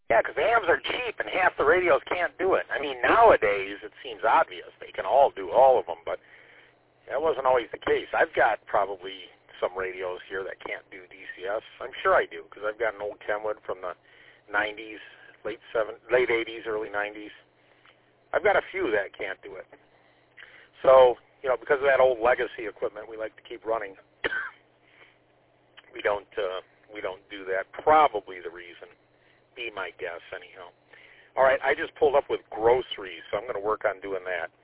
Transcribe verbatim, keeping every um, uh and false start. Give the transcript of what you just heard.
Yeah, because the hams are cheap and half the radios can't do it. I mean, nowadays it seems obvious they can all do all of them, but that wasn't always the case. I've got probably some radios here that can't do D C S. I'm sure I do because I've got an old Kenwood from the nineties, late seven, late eighties, early nineties. I've got a few that can't do it. So, you know, because of that old legacy equipment, we like to keep running. we don't uh, we don't do that. Probably the reason. Be my guess, anyhow. All right, I just pulled up with groceries, so I'm going to work on doing that.